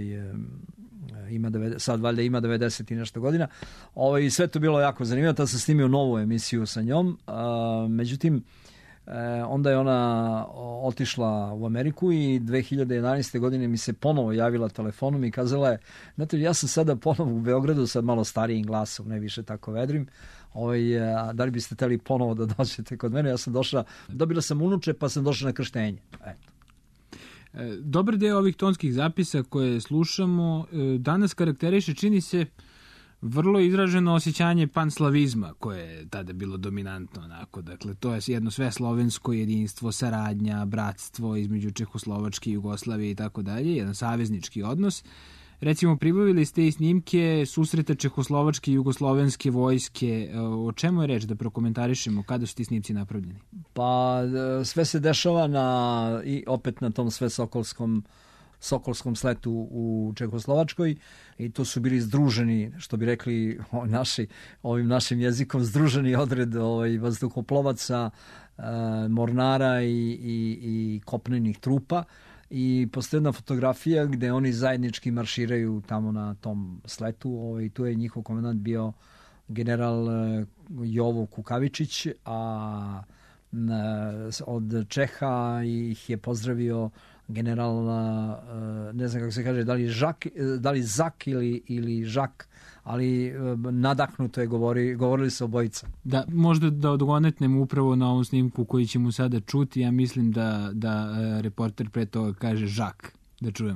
ima devedeset, sad valjda ima devedeset i nešto godina. Ovaj, sve to bilo jako zanimljivo, tada sam snimio novu emisiju sa njom, a, međutim e, onda je ona otišla u Ameriku i dve hiljade jedanaeste. godine mi se ponovo javila telefonom i kazala je, znate, ja sam sada ponovo u Beogradu, sad malo starijim glasom, ne više tako vedrim, ovaj, da li biste hteli ponovo da dođete kod mene? Ja sam došla, dobila sam unuče pa sam došla na krštenje. Eto. Dobar deo ovih tonskih zapisa koje slušamo danas karakteriše, čini se, vrlo izraženo osjećanje panslavizma koje je tada bilo dominantno. Onako. Dakle, to je jedno sve slovensko jedinstvo, saradnja, bratstvo između Čehoslovačke, Jugoslavije i tako dalje, jedan saveznički odnos. Recimo, pribavili ste i snimke susreta Čehoslovačke i Jugoslovenske vojske. O čemu je reč, da prokomentarišemo, kada su ti snimci napravljeni? Pa sve se dešava na, i opet na tom sve sokolskom, sokolskom sletu u Čehoslovačkoj i to su bili združeni, što bi rekli o, naši, ovim našim jezikom, združeni odred ovaj, vazduhoplovaca, e, mornara i, i, i kopnenih trupa. I postoji jedna fotografija gde oni zajednički marširaju tamo na tom sletu. Ovaj, tu je njihov komandant bio general Jovo Kukavičić, a od Čeha ih je pozdravio general, ne znam kako se kaže, da li, Žak, da li Zak ili, ili Žak, ali nadahnuto je govori, govorili se obojica. Da, možda da odgonetnemo upravo na ovom snimku koji ćemo sada čuti, ja mislim da, da reporter pre toga kaže Žak, da čujemo.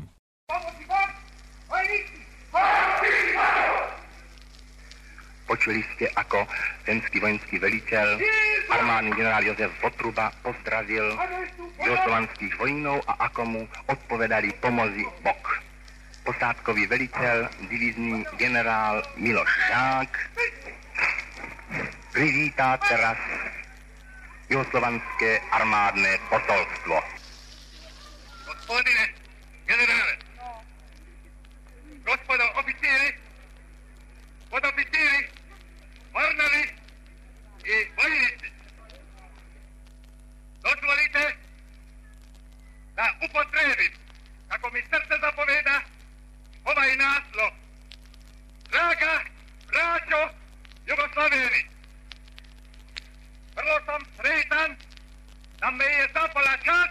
Počuli ste, ako ženský vojenský veliteľ, armádny generál Jozef Votruba pozdravil jugoslovanských vojnov a ako mu odpovedali pomozi bok. Posádkový veliteľ, divizný generál Miloš Žák, privítá teraz jugoslovanské armádne posolstvo. Gospodine generále, gospodo oficíri, podoficíri, mornari i vojnici, dozvolite da upotrebim, kako mi srce zapoveda, ovaj naslov. Draga braćo Jugoslaveni, vrlo sam sretan da me je zapala čast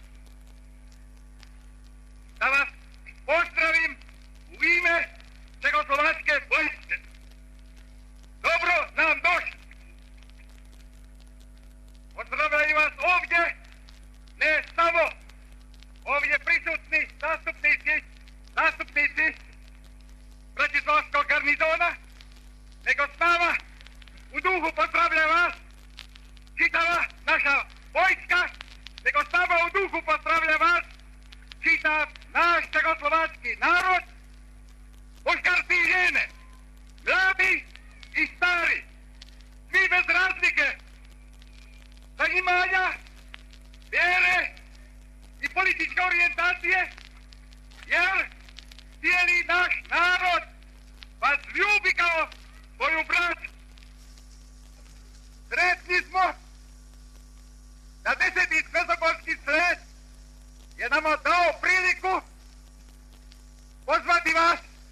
da vas pozdravim u ime Čehoslovačke vojske. Dobro nam došli. Pozdravljaju vas ovdje ne samo ovdje prisutni zastupnici, zastupnici Bratislavskog garnizona, nego s nama u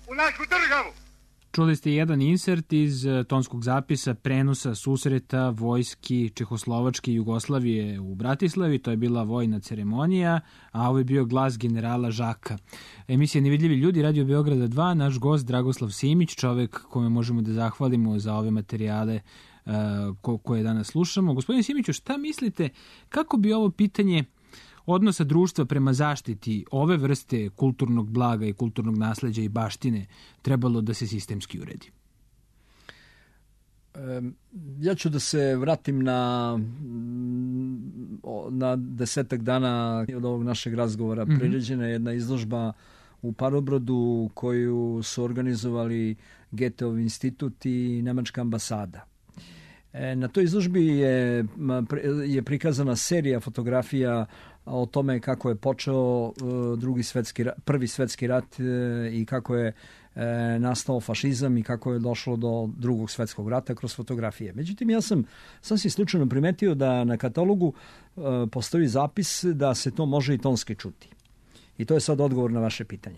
u našu državu. Čuli ste jedan insert iz tonskog zapisa prenosa susreta vojski Čehoslovačke i Jugoslavije u Bratislavi. To je bila vojna ceremonija, a ovo je bio glas generala Žaka. Emisija Nevidljivi ljudi, Radio Beograda dva, naš gost Dragoslav Simić, čovek kome možemo da zahvalimo za ove materijale uh, ko, koje danas slušamo. Gospodine Simiću, šta mislite, kako bi ovo pitanje odnosa društva prema zaštiti ove vrste kulturnog blaga i kulturnog nasleđa i baštine trebalo da se sistemski uredi? Ja ću da se vratim na, na desetak dana od ovog našeg razgovora. Mm-hmm. Priređena je jedna izložba u Parobrodu koju su organizovali Goetheov institut i Nemačka ambasada. Na toj izložbi je, je prikazana serija fotografija o tome kako je počeo drugi svetski, prvi svetski rat i kako je nastao fašizam i kako je došlo do drugog svetskog rata kroz fotografije. Međutim, ja sam sasvim slučajno primetio da na katalogu postoji zapis da se to može i tonski čuti. I to je sad odgovor na vaše pitanje.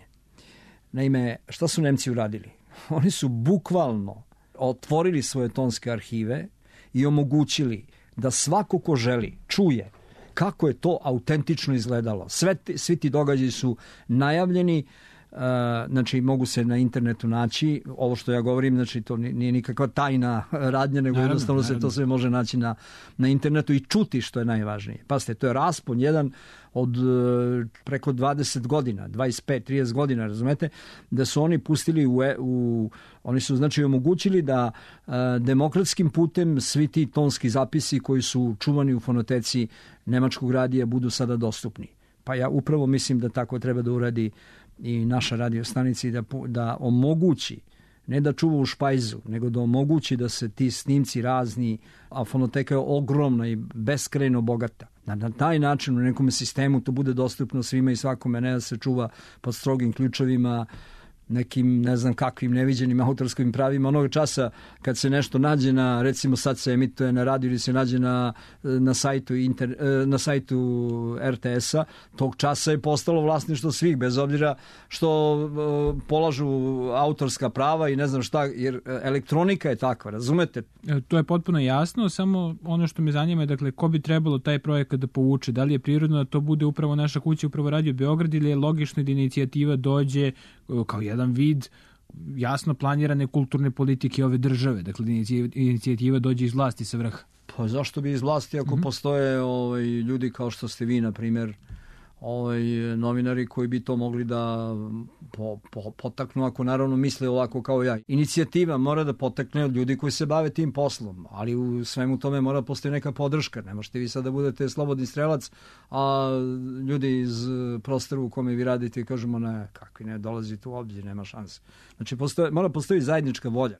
Naime, šta su Nemci uradili? Oni su bukvalno otvorili svoje tonske arhive i omogućili da svako ko želi čuje kako je to autentično izgledalo. Sve, svi ti događaji su najavljeni, uh, znači mogu se na internetu naći. Ovo što ja govorim, znači to nije nikakva tajna radnja, nego naravno, jednostavno naravno. se to sve može naći na, na internetu i čuti, što je najvažnije. Pazite, to je raspon jedan od uh, preko dvadeset godina, dvadeset pet trideset godina, razumete, da su oni pustili u, u oni su znači omogućili da uh, demokratskim putem svi ti tonski zapisi koji su čuvani u fonoteci Nemačkog radija budu sada dostupni. Pa ja upravo mislim da tako treba da uradi i naša radio stanica, da, da omogući, ne da čuva u špajzu, nego da omogući da se ti snimci razni, a fonoteka je ogromna i beskrajno bogata. Na, na taj način u nekom sistemu to bude dostupno svima i svakome, ne da se čuva pod strogim ključevima, nekim ne znam kakvim neviđenim autorskim pravima. Onog časa kad se nešto nađe na, recimo sad se emituje na radiju ili se nađe na, na, sajtu, inter, na sajtu er te es-a, tog časa je postalo vlasništvo svih, bez obzira što uh, polažu autorska prava i ne znam šta, jer elektronika je takva, razumete? E, to je potpuno jasno, samo ono što me zanima je, dakle, ko bi trebalo taj projekat da povuče? Da li je prirodno da to bude upravo naša kuća, upravo Radio Beograd, ili je logično da inicijativa dođe kao jedan vid jasno planirane kulturne politike ove države, dakle inicijativa dođe iz vlasti sa vrha? Pa zašto bi iz vlasti ako mm-hmm. postoje ovaj, ljudi kao što ste vi, na primjer, ovaj, novinari koji bi to mogli da po, po, potaknu, ako naravno misle ovako kao ja. Inicijativa mora da potakne od ljudi koji se bave tim poslom, ali u svemu tome mora postoji neka podrška. Ne možete vi sad da budete slobodni strelac, a ljudi iz prostora u kome vi radite i kažemo ne, kakvi ne, dolazite u obzir, nema šanse. Znači postoje, mora postoji zajednička volja.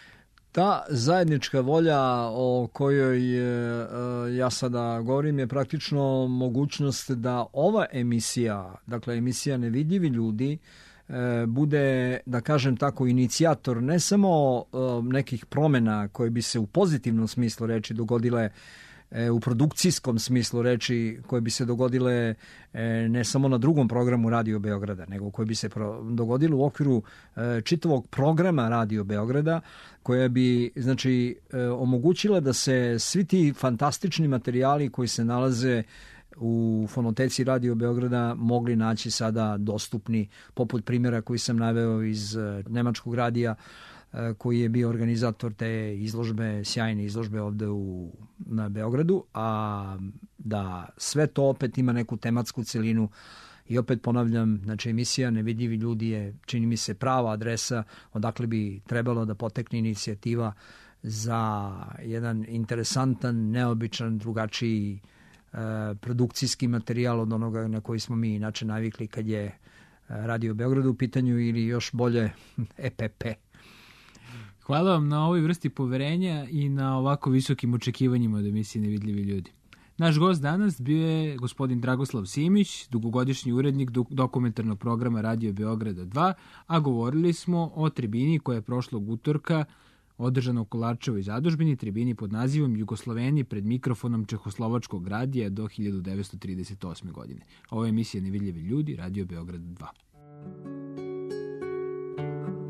Ta zajednička volja o kojoj e, ja sada govorim je praktično mogućnost da ova emisija, dakle emisija Nevidljivi ljudi, e, bude, da kažem tako, inicijator ne samo e, nekih promjena koje bi se u pozitivnom smislu reči dogodile u produkcijskom smislu reči, koje bi se dogodile ne samo na drugom programu Radio Beograda, nego koje bi se dogodile u okviru čitavog programa Radio Beograda, koja bi, znači, omogućila da se svi ti fantastični materijali koji se nalaze u fonoteci Radio Beograda mogli naći sada dostupni, poput primjera koji sam naveo iz Nemačkog radija, koji je bio organizator te izložbe, sjajne izložbe ovde u, na Beogradu, a da sve to opet ima neku tematsku celinu. I opet ponavljam, znači emisija Nevidljivi ljudi je, čini mi se, prava adresa odakle bi trebalo da potekne inicijativa za jedan interesantan, neobičan, drugačiji e, produkcijski materijal od onoga na koji smo mi inače navikli kad je Radio Beograd u pitanju, ili još bolje e pe pe. Hvala vam na ovoj vrsti poverenja i na ovako visokim očekivanjima od emisije Nevidljivi ljudi. Naš gost danas bio je gospodin Dragoslav Simić, dugogodišnji urednik dokumentarnog programa Radio Beograda dva, a govorili smo o tribini koja je prošlog utorka održana u Kolarčevoj zadužbini, tribini pod nazivom Jugosloveni pred mikrofonom Čehoslovačkog radija do hiljadu devetsto trideset osme. godine. Ovo je emisija Nevidljivi ljudi, Radio Beograd dva.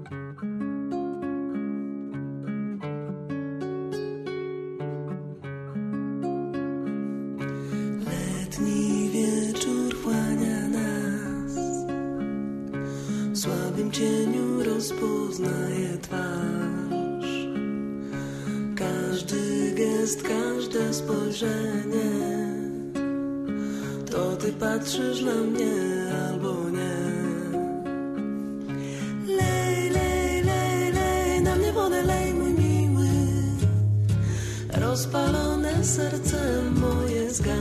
rozpoznaje twarz. Każdy gest, każde spojrzenie, to ty patrzysz na mnie albo nie. Lej, lej, lej, lej, na mnie wodę lej, mój miły. Rozpalone serce moje zgaś.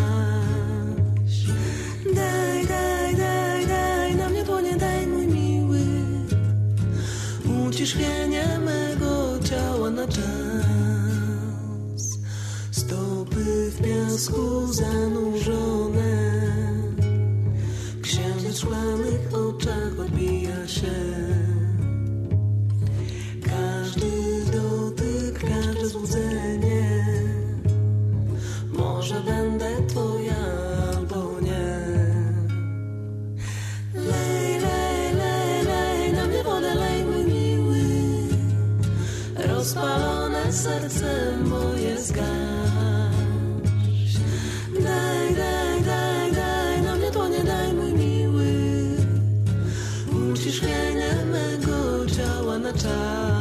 Daj, daj, daj, daj, na mnie dłonie daj, mój miły. Uciszchnienie mego ciała na czas. Stopy w piasku zanurzone, księżyc w szklanych oczach odbija się. Każdy dotyk, każde złudzenie, może będę twoja albo nie. Lej, lej, lej, lej, na mnie wodę lej, mój miły. Rozpalone serce moje zgaś. Daj, daj, daj, daj, na mnie dłonie daj, mój miły. Uciszchnienie mego ciała na czas.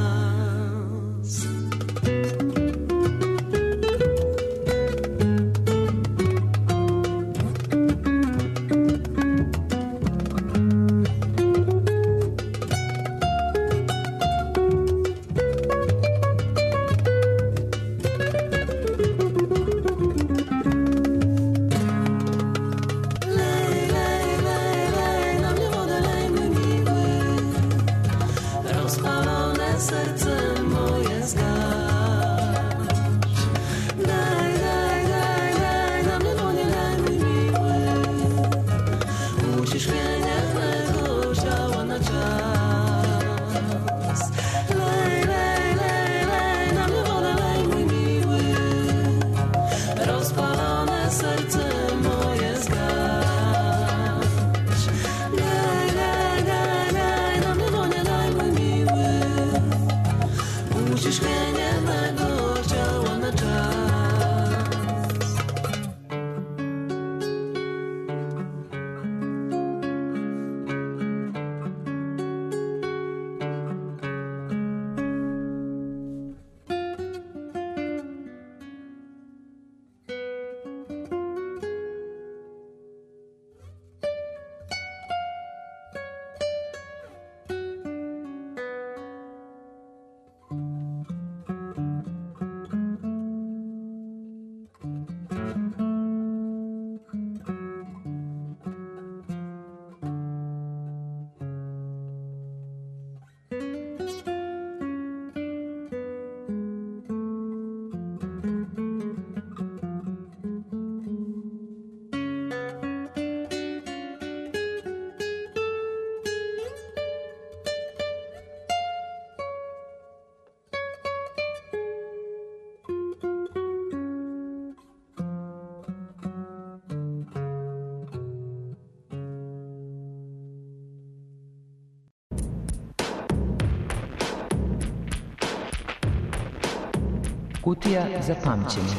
Kutija za pamćenje.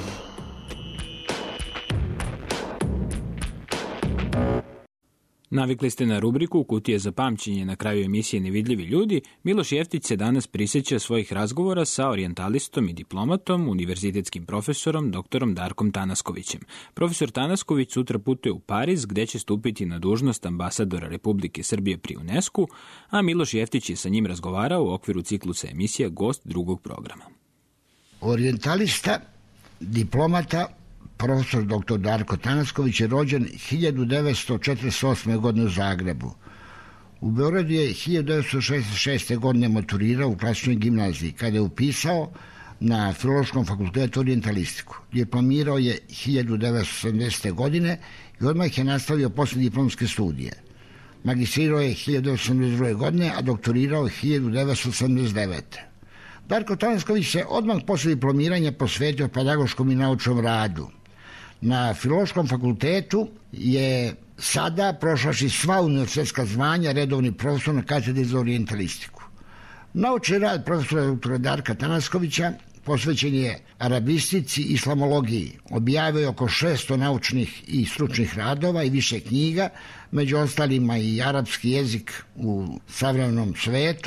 Navikli ste na rubriku Kutije za pamćenje. Na kraju emisije Nevidljivi ljudi, Miloš Jeftić se danas prisjeća svojih razgovora sa orijentalistom i diplomatom, univerzitetskim profesorom, doktorom Darkom Tanaskovićem. Profesor Tanasković sutra putuje u Pariz, gde će stupiti na dužnost ambasadora Republike Srbije pri UNESCO, a Miloš Jeftić je sa njim razgovarao u okviru ciklusa emisija Gost drugog programa. Orijentalista, diplomata, profesor doktor Darko Tanasković je rođen hiljadu devetsto četrdeset osme. godine u Zagrebu. U Beogradu je hiljadu devetsto šezdeset šeste. godine maturirao u klasičnoj gimnaziji, kada je upisao na Filološkom fakultetu orijentalistiku. Diplomirao je hiljadu devetsto sedamdesete. godine i odmah je nastavio posle diplomske studije. Magistrirao je hiljadu devetsto sedamdeset druge. godine, a doktorirao hiljadu devetsto sedamdeset devete. Darko Tanasković se odmah posle diplomiranja posvetio pedagoškom i naučnom radu. Na Filološkom fakultetu je sada, prošavši sva univerzitetska zvanja, redovni profesor na katedri za orijentalistiku. Naučni rad profesora doktora Darka Tanaskovića posvećen je arabistici i islamologiji. Objavio je oko šesto naučnih i stručnih radova i više knjiga, među ostalima i arapski jezik u savremenom svetu,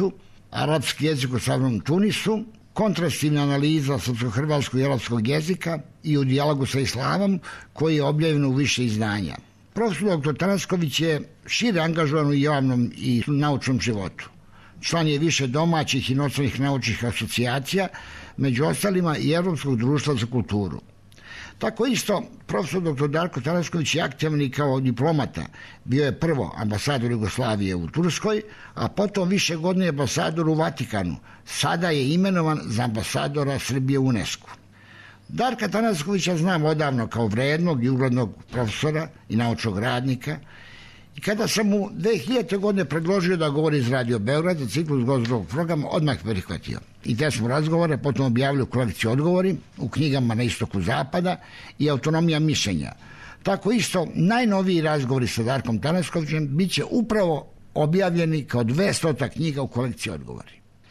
arapski jezik u savremenom Tunisu, kontrastivna analiza srpsko-hrvatskog i arapskog jezika i u dijalogu sa islamom, koji je objavljen u više izdanja. Profesor doktor Tanasković je šire angažovan u javnom i naučnom životu. Član je više domaćih i inostranih naučnih asocijacija, među ostalima i Europskog društva za kulturu. Tako isto, profesor doktor Darko Tanasković je aktivan i kao diplomata. Bio je prvo ambasador Jugoslavije u Turskoj, a potom više godine ambasador u Vatikanu. Sada je imenovan za ambasadora Srbije u UNESCO. Darka Tanaskovića znam odavno kao vrednog i uglednog profesora i naučnog radnika. I kada sam mu dve hiljadite. godine predložio da govori iz Radio Beograd za ciklus gozdrovog programa, odmah prihvatio. I te smo razgovore potom objavili u kolekciji Odgovori, u knjigama Na istoku zapada i Autonomija mišljenja. Tako isto, najnoviji razgovori sa Darkom Tanaskovićem bit će upravo objavljeni kao dvesta knjiga u kolekciji Odgovori.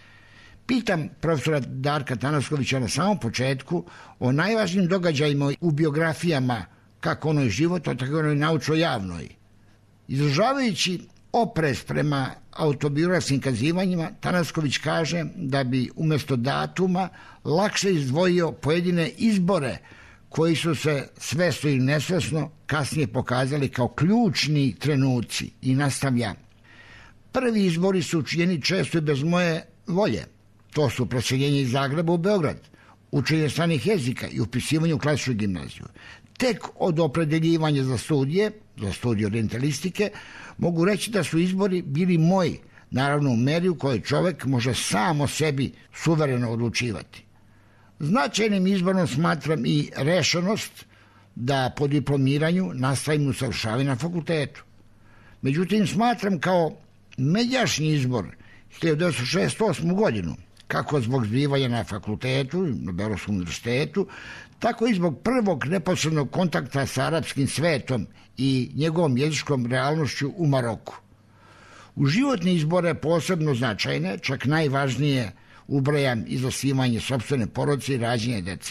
Pitam profesora Darka Tanaskovića na samom početku o najvažnijim događajima u biografijama, kako onoj životnoj, tako i onoj naučno-javnoj. Izražavajući oprez prema autobiografskim kazivanjima, Tanasković kaže da bi umjesto datuma lakše izdvojio pojedine izbore koji su se svesno ili nesvesno kasnije pokazali kao ključni trenuci, i nastavlja: prvi izbori su učinjeni često i bez moje volje. To su preseljenje iz Zagreba u Beograd, učenje stranih jezika i upisivanje u klasičnu gimnaziju. Tek od opredeljivanja za studije, za studije orientalistike, mogu reći da su izbori bili moji, naravno u meri u kojoj čovjek može sam o sebi suvereno odlučivati. Značajnim izborom smatram i rešenost da po diplomiranju nastavim usavršavanje na fakultetu. Međutim, smatram kao međašnji izbor hiljadu devetsto šezdeset osmu. godinu, kako zbog zbivanja na fakultetu, na Beogradskom univerzitetu, tako i zbog prvog neposrednog kontakta sa arapskim svetom i njegovom jezičkom realnošću u Maroku. U životne izbore posebno značajne, čak najvažnije, ubrajam i zasnivanje sopstvene porodice i rađenje dece.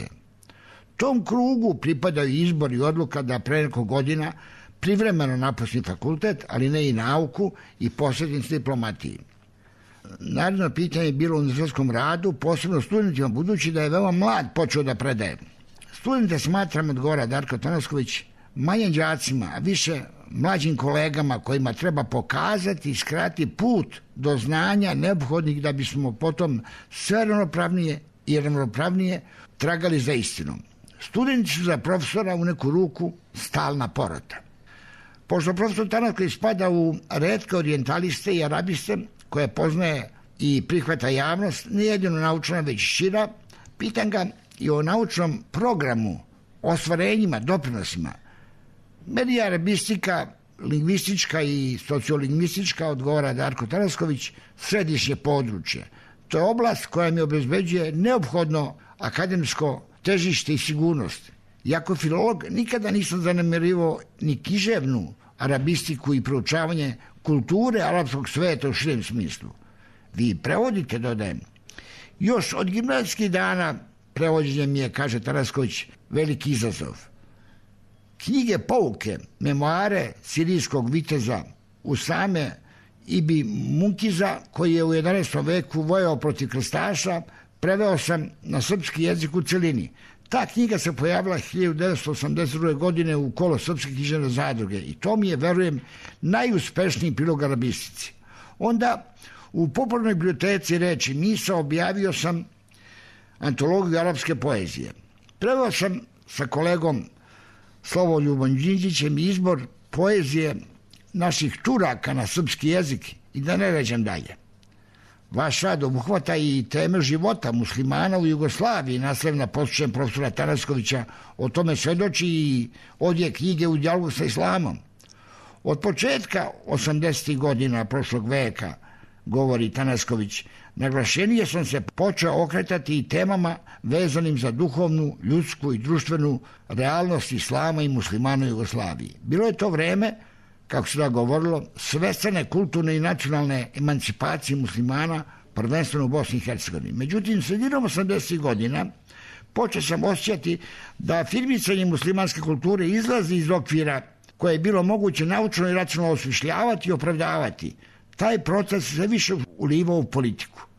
Tom krugu pripadaju izbor i odluka da pre neko godina privremeno napustim fakultet, ali ne i nauku, i posvetim se diplomatiji. Naredno pitanje je bilo u univerzitetskom radu, posebno studentima, budući da je veoma mlad počeo da predaje. Studente smatram, odgovara Darko Tanasković, manjim đacima, a više mlađim kolegama kojima treba pokazati i skratiti put do znanja neophodnih da bismo potom sve ravnopravnije i ravnopravnije tragali za istinom. Studenti su za profesora u neku ruku stalna porota. Pošto profesor Tanasković spada u retke orijentaliste i arabiste koje poznaje i prihvata javnost, ne jedino naučna, već šira, pitam ga i o naučnom programu, ostvarenjima, doprinosima. Meni je arabistika, lingvistička i sociolingvistička, odgovara Darko Tanasković, središnje područje. To je oblast koja mi obezbeđuje neophodno akademsko težište i sigurnost. Jako filolog nikada nisam zanemarivao ni književnu arabistiku i proučavanje kulture arapskog sveta u širem smislu. Vi prevodite, dodajem. Još od gimnazijskih dana prevođenje mi je, kaže Tanasković, veliki izazov. Knjige pouke, memoare sirijskog viteza Usame Ibi Munkiza, koji je u jedanaestom veku vojao protiv krstaša, preveo sam na srpski jezik u celini. Ta knjiga se pojavila hiljadu devetsto osamdeset druge. godine u kolo Srpske književne zadruge i to mi je, verujem, najuspešniji prilog arabistici. Onda u popularnoj biblioteci reči Misa objavio sam antologiju arapske poezije. Preveo sam sa kolegom Sloboljubom Đinđićem izbor poezije naših Turaka na srpski jezik i da ne ređem dalje. Vaš rad obuhvata i teme života muslimana u Jugoslaviji, naslovna poslušajem profesora Tanaskovića, o tome svedoči i odje knjige U dijalogu sa islamom. Od početka osamdesetih godina prošlog veka, govori Tanasković, naglašenije sam se počeo okretati i temama vezanim za duhovnu, ljudsku i društvenu realnost islama i muslimana u Jugoslaviji. Bilo je to vreme, kako se da govorilo, svestrane kulturne i nacionalne emancipacije muslimana, prvenstveno u Bosni i Hercegovini. Međutim, sredinom osamdesetih godina počeo sam osjećati da afirmicanje muslimanske kulture izlazi iz okvira koje je bilo moguće naučno i racionalno osmišljavati i opravdavati. Taj proces se više ulivao u politiku.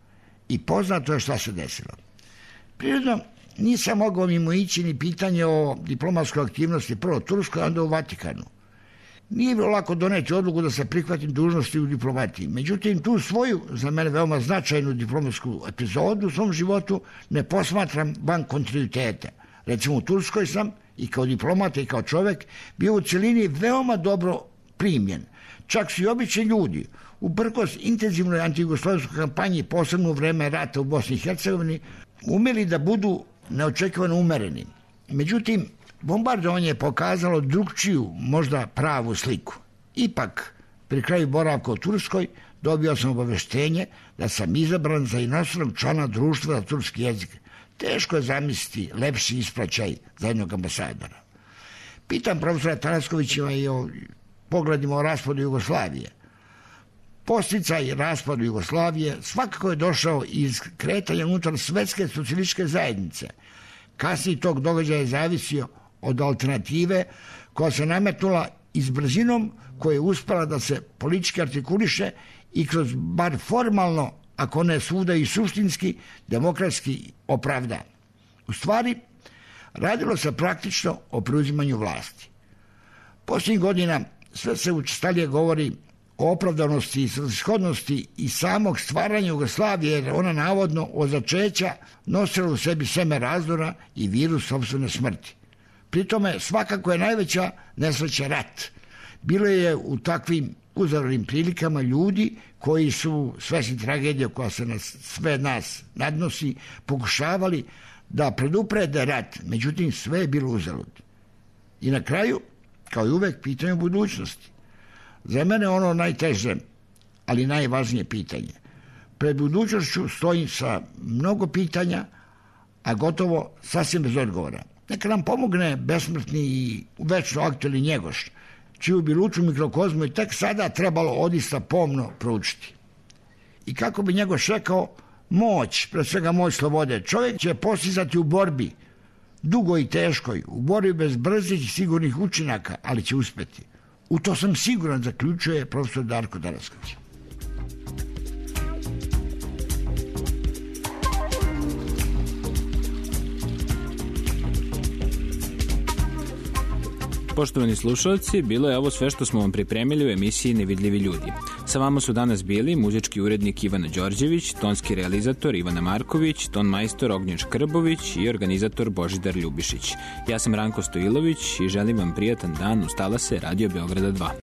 i poznato je šta se desilo. Prirodno, nisam mogao mimo ići ni pitanje o diplomatskoj aktivnosti prvo u Turskoj, onda u Vatikanu. Nije bilo lako doneti odluku da se prihvatim dužnosti u diplomatiji. Međutim, tu svoju, za mene veoma značajnu diplomatsku epizodu u svom životu ne posmatram van kontinuiteta. Recimo, u Turskoj sam i kao diplomata i kao čovjek bio u cjelini veoma dobro primljen. Čak su i obični ljudi, uprkos intenzivnoj antijugoslovenskoj kampanji, posebno u vreme rata u Bosni i Hercegovini, umeli da budu neočekivano umereni. Međutim, bombardovanje je pokazalo drugčiju, možda pravu sliku. Ipak, pri kraju boravka u Turskoj, dobio sam obaveštenje da sam izabran za inostranog člana društva za turski jezik. Teško je zamisliti lepši ispraćaj za jednog ambasadora. Pitam profesora Tanaskovića i o pogledima o raspadu Jugoslavije. Posticaj raspadu Jugoslavije svakako je došao iz kretanja unutar Svetske socijalističke zajednice. Kasniji tog događaja je zavisio od alternative koja se nametnula i s brzinom koja je uspela da se politički artikuliše i kroz bar formalno, ako ne svuda i suštinski, demokratski opravda. U stvari, radilo se praktično o preuzimanju vlasti. Posljednjih godina sve se učestalije govori o opravdanosti i svrsishodnosti i samog stvaranja Jugoslavije, jer ona navodno od začeća nosila u sebi seme razdora i virus sopstvene smrti. Pri tome svakako je najveća nesreća rat. Bilo je u takvim uzavrnim prilikama ljudi koji su svesni tragedije koja se na sve nas nadnosi, pokušavali da preduprede rat, međutim sve je bilo uzalud. I na kraju, kao i uvek, pitanje o budućnosti. Za mene ono najteže, ali najvažnije pitanje. Pred budućnošću stojim sa mnogo pitanja, a gotovo sasvim bez odgovora. Neka nam pomogne besmrtni i večno aktualni Njegoš, čiju bi luču mikrokozmu i tek sada trebalo odista pomno proučiti. I kako bi Njegoš rekao, moć, pre svega moć slobode, čovjek će postizati u borbi, dugo i teškoj, u borbi bez brzih i sigurnih učinaka, ali će uspjeti. U to sam siguran, zaključuje profesor Darko Tanasković. Poštovani slušalci, bilo je ovo sve što smo vam pripremili u emisiji Nevidljivi ljudi. Sa vama su danas bili muzički urednik Ivana Đorđević, tonski realizator Ivana Marković, ton majstor Ognjen Škrbović i organizator Božidar Ljubišić. Ja sam Ranko Stojilović i želim vam prijatan dan uz talase Radio Beograda dva.